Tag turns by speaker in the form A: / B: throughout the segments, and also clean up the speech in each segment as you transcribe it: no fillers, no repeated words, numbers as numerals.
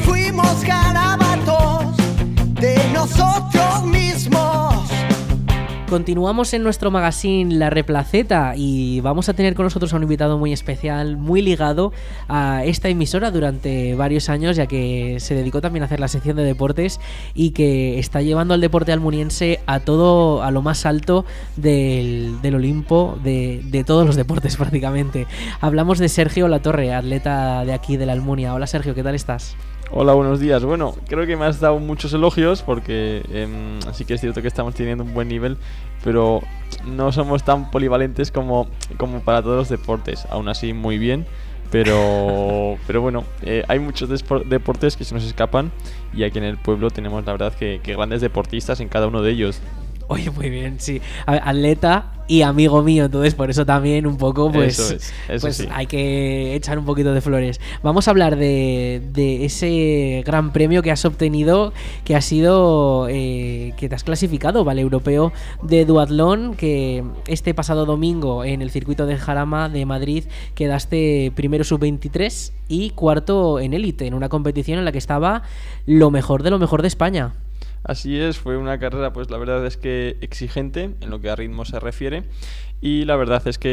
A: fuimos garabatos de nosotros mismos.
B: Continuamos en nuestro magazine La Replaceta y vamos a tener con nosotros a un invitado muy especial, muy ligado a esta emisora durante varios años, ya que se dedicó también a hacer la sección de deportes y que está llevando al deporte almuniense a lo más alto del Olimpo de todos los deportes prácticamente. Hablamos de Sergio Latorre, atleta de aquí de la Almunia. Hola Sergio, ¿qué tal estás?
C: Hola, buenos días. Bueno, creo que me has dado muchos elogios porque sí que es cierto que estamos teniendo un buen nivel, pero no somos tan polivalentes como para todos los deportes. Aún así, muy bien, pero bueno, hay muchos deportes que se nos escapan y aquí en el pueblo tenemos la verdad que grandes deportistas en cada uno de ellos.
B: Oye, muy bien, sí. Atleta y amigo mío, entonces por eso también un poco pues,
C: eso sí.
B: Hay que echar un poquito de flores. Vamos a hablar de ese gran premio que has obtenido, que ha sido que te has clasificado, ¿vale? Europeo de duatlón, que este pasado domingo en el circuito de Jarama de Madrid quedaste primero sub-23 y cuarto en élite, en una competición en la que estaba lo mejor de España.
C: Así es, fue una carrera pues la verdad es que exigente en lo que a ritmo se refiere y la verdad es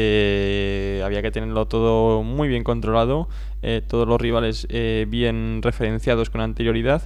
C: que había que tenerlo todo muy bien controlado, todos los rivales bien referenciados con anterioridad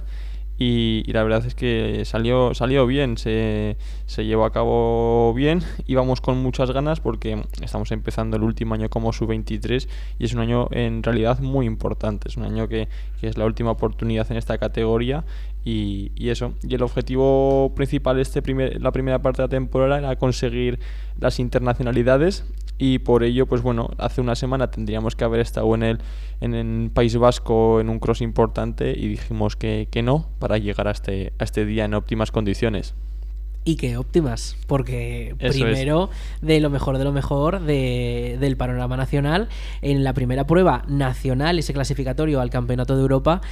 C: y la verdad es que salió bien, se llevó a cabo bien, íbamos con muchas ganas porque estamos empezando el último año como sub-23 y es un año en realidad muy importante, es un año que es la última oportunidad en esta categoría y eso, y el objetivo principal la primera parte de la temporada era conseguir las internacionalidades y por ello pues bueno, hace una semana tendríamos que haber estado en el País Vasco en un cross importante y dijimos que no para llegar a este día en óptimas condiciones.
B: Y que óptimas, porque
C: eso
B: primero
C: es.
B: de lo mejor del panorama nacional, en la primera prueba nacional, ese clasificatorio al Campeonato de Europa,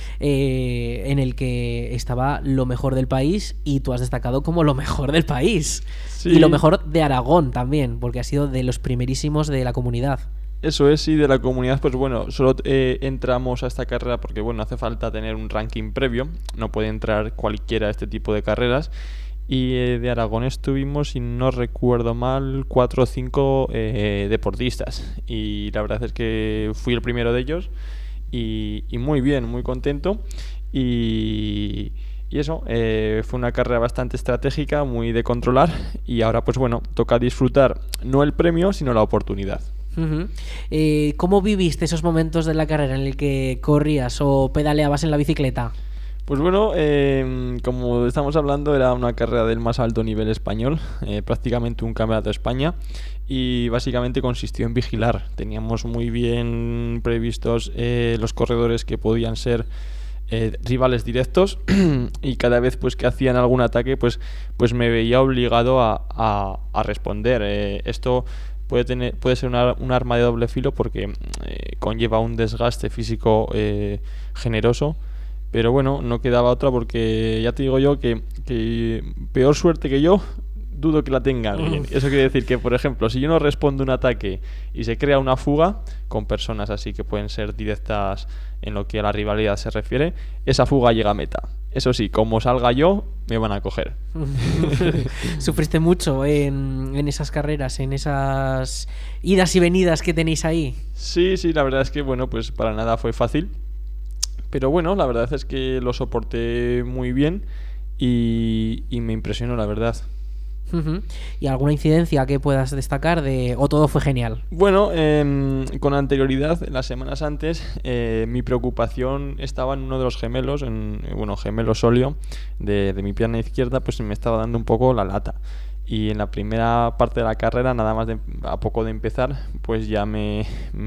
B: en el que estaba lo mejor del país y tú has destacado como lo mejor del país. Sí. Y lo mejor de Aragón también, porque ha sido de los primerísimos de la comunidad.
C: Eso es, y de la comunidad, pues bueno, solo entramos a esta carrera porque bueno, hace falta tener un ranking previo, no puede entrar cualquiera a este tipo de carreras. Y de Aragón estuvimos, si no recuerdo mal, 4 o 5 deportistas. Y la verdad es que fui el primero de ellos. Y muy bien, muy contento. Y eso, fue una carrera bastante estratégica, muy de controlar. Y ahora, pues bueno, toca disfrutar no el premio, sino la oportunidad.
B: Uh-huh. ¿Cómo viviste esos momentos de la carrera en el que corrías o pedaleabas en la bicicleta?
C: Pues bueno, como estamos hablando, era una carrera del más alto nivel español, prácticamente un campeonato de España, y básicamente consistió en vigilar. Teníamos muy bien previstos los corredores que podían ser rivales directos y cada vez pues que hacían algún ataque pues me veía obligado a responder. Esto puede ser un arma de doble filo porque conlleva un desgaste físico generoso. Pero bueno, no quedaba otra porque ya te digo yo que peor suerte que yo, dudo que la tenga alguien. Eso quiere decir que, por ejemplo, si yo no respondo un ataque y se crea una fuga con personas así que pueden ser directas en lo que a la rivalidad se refiere, esa fuga llega a meta. Eso sí, como salga yo, me van a coger.
B: ¿Sufriste mucho en esas carreras, en esas idas y venidas que tenéis ahí?
C: Sí, la verdad es que bueno, pues para nada fue fácil. Pero bueno, la verdad es que lo soporté muy bien y me impresionó, la verdad.
B: Uh-huh. ¿Y alguna incidencia que puedas destacar o todo fue genial?
C: Bueno, con anterioridad, las semanas antes, mi preocupación estaba en uno de los gemelos, gemelo sóleo de mi pierna izquierda, pues me estaba dando un poco la lata. Y en la primera parte de la carrera, nada más a poco de empezar, pues ya me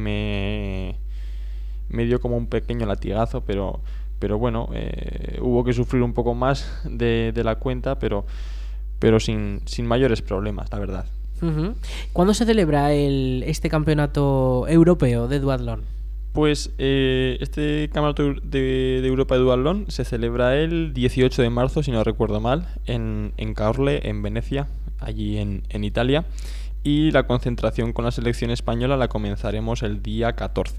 C: dio como un pequeño latigazo, pero bueno, hubo que sufrir un poco más de la cuenta, pero sin mayores problemas, la verdad.
B: Uh-huh. ¿Cuándo se celebra este campeonato europeo de duatlón?
C: Pues este campeonato de Europa de duatlón se celebra el 18 de marzo, si no recuerdo mal, en Caorle, en Venecia, allí en Italia, y la concentración con la selección española la comenzaremos el día 14.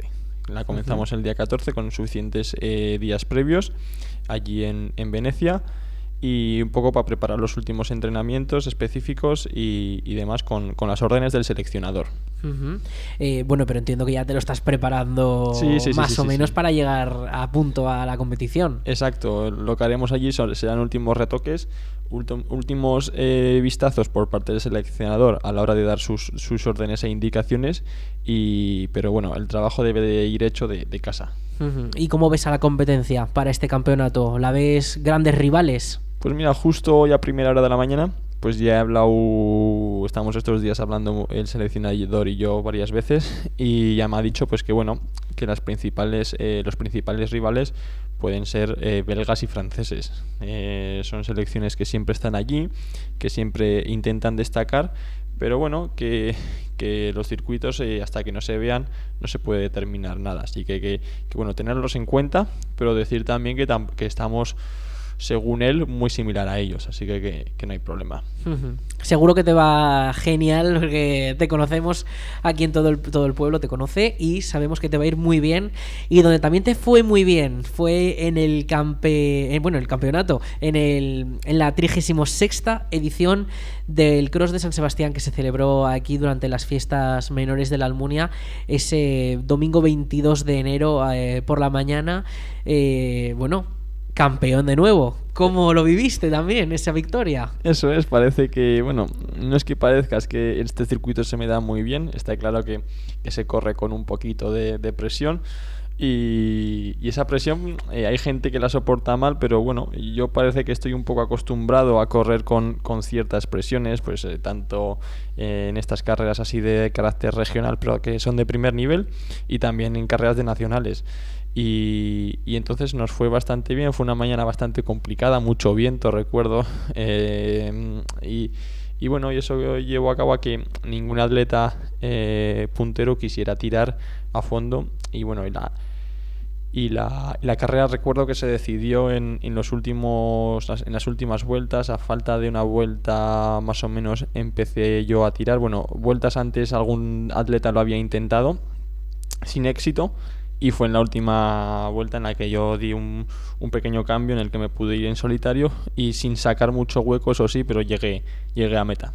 C: La comenzamos el día 14 con suficientes días previos allí en Venecia, y un poco para preparar los últimos entrenamientos específicos y demás con las órdenes del seleccionador.
B: Bueno, pero entiendo que ya te lo estás preparando más o menos para llegar a punto a la competición.
C: Exacto, lo que haremos allí serán últimos retoques, últimos vistazos por parte del seleccionador a la hora de dar sus órdenes e indicaciones, pero bueno, el trabajo debe de ir hecho de casa.
B: ¿Y cómo ves a la competencia para este campeonato? ¿La ves grandes rivales?
C: Pues mira, justo hoy a primera hora de la mañana, pues ya he hablado, estamos estos días hablando el seleccionador y yo varias veces, y ya me ha dicho pues que bueno, que los principales rivales pueden ser belgas y franceses. Son selecciones que siempre están allí, que siempre intentan destacar, pero bueno, que los circuitos hasta que no se vean no se puede determinar nada, así que bueno, tenerlos en cuenta, pero decir también que estamos, según él, muy similar a ellos, así que no hay problema.
B: Seguro que te va genial, porque te conocemos aquí en todo el pueblo te conoce y sabemos que te va a ir muy bien. Y donde también te fue muy bien fue en el campeonato, en la 36ª edición del Cross de San Sebastián, que se celebró aquí durante las fiestas menores de la Almunia, ese domingo 22 de enero por la mañana. Campeón de nuevo. ¿Cómo lo viviste también, esa victoria?
C: Eso es, parece que, bueno, no es que parezca, es que este circuito se me da muy bien. Está claro que se corre con un poquito de presión, y esa presión hay gente que la soporta mal, pero bueno, yo parece que estoy un poco acostumbrado a correr con ciertas presiones, pues tanto en estas carreras así de carácter regional, pero que son de primer nivel, y también en carreras de nacionales. Y entonces nos fue bastante bien. Fue una mañana bastante complicada, mucho viento, recuerdo, y bueno, y eso llevó a cabo a que ningún atleta puntero quisiera tirar a fondo. Y bueno, y la carrera, recuerdo que se decidió en las últimas vueltas. A falta de una vuelta más o menos empecé yo a tirar. Bueno, vueltas antes algún atleta lo había intentado sin éxito, y fue en la última vuelta en la que yo di un pequeño cambio en el que me pude ir en solitario y sin sacar mucho hueco, eso sí, pero llegué a meta.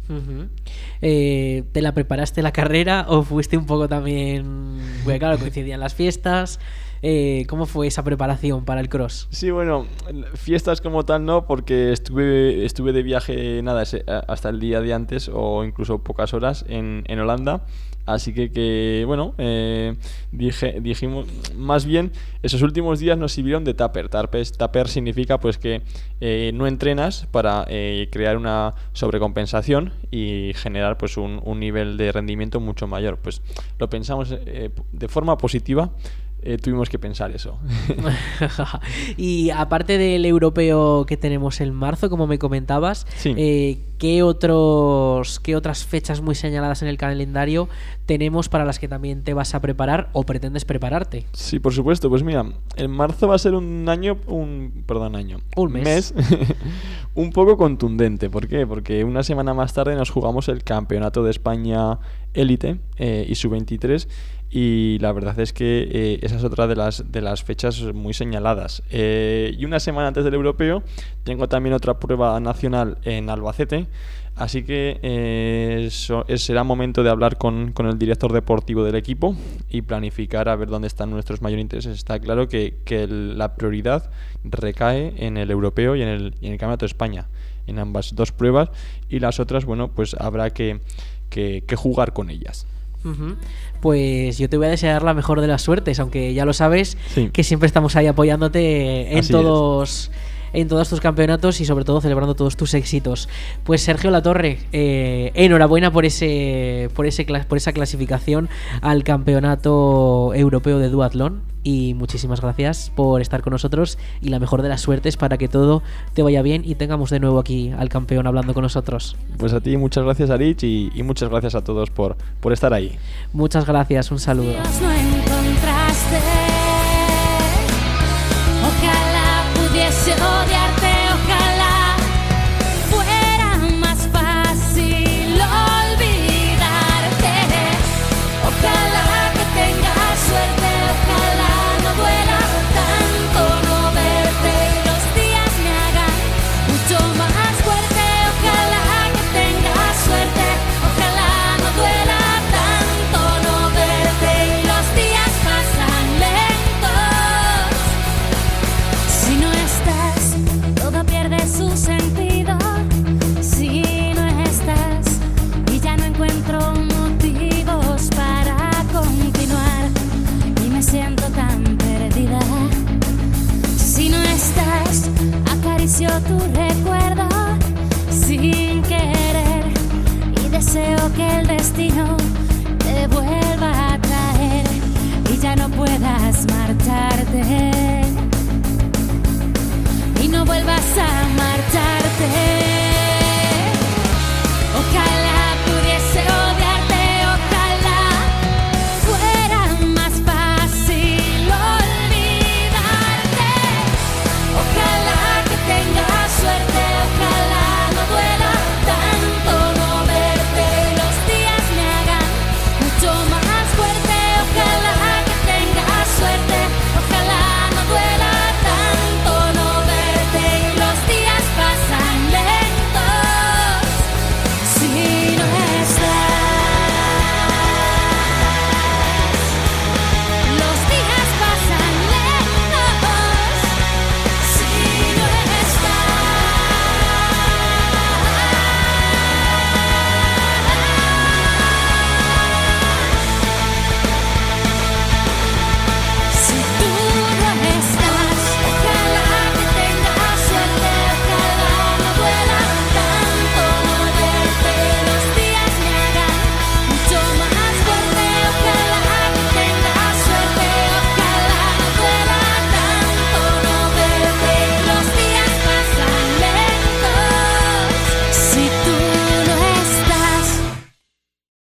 B: ¿Te la preparaste la carrera o fuiste un poco también? Porque claro, coincidían las fiestas. ¿Cómo fue esa preparación para el cross?
C: Sí, bueno, fiestas como tal no, porque estuve de viaje hasta el día de antes, o incluso pocas horas en Holanda. Así que bueno, dijimos, más bien, esos últimos días nos sirvieron de tupper. Tupper significa pues que no entrenas para crear una sobrecompensación y generar pues un nivel de rendimiento mucho mayor. Pues lo pensamos de forma positiva. Tuvimos que pensar eso.
B: Y aparte del europeo que tenemos en marzo, como me comentabas, sí. ¿Qué otras fechas muy señaladas en el calendario tenemos para las que también te vas a preparar o pretendes prepararte?
C: Sí, por supuesto. Pues mira, en marzo va a ser un mes un poco contundente. ¿Por qué? Porque una semana más tarde nos jugamos el Campeonato de España Élite y Sub-23. Y la verdad es que esa es otra de las fechas muy señaladas. Y una semana antes del europeo tengo también otra prueba nacional en Albacete. Así que será momento de hablar con el director deportivo del equipo y planificar a ver dónde están nuestros mayores intereses. Está claro que la prioridad recae en el europeo y en el Campeonato de España, en ambas dos pruebas. Y las otras, bueno, pues habrá que jugar con ellas.
B: Pues yo te voy a desear la mejor de las suertes, aunque ya lo sabes, sí, que siempre estamos ahí apoyándote en todos tus campeonatos y sobre todo celebrando todos tus éxitos. Pues Sergio Latorre, enhorabuena por esa clasificación al Campeonato Europeo de Duatlón, y muchísimas gracias por estar con nosotros y la mejor de las suertes para que todo te vaya bien y tengamos de nuevo aquí al campeón hablando con nosotros.
C: Pues a ti muchas gracias, Arich, y muchas gracias a todos por estar ahí.
B: Muchas gracias, un saludo.
D: No encontraste, ojalá pudiese odiarte, ojalá fuera más fácil olvidarte, ojalá que tengas suerte. acaricio tu recuerdo sin querer y deseo que el destino te vuelva a traer y ya no puedas marcharte.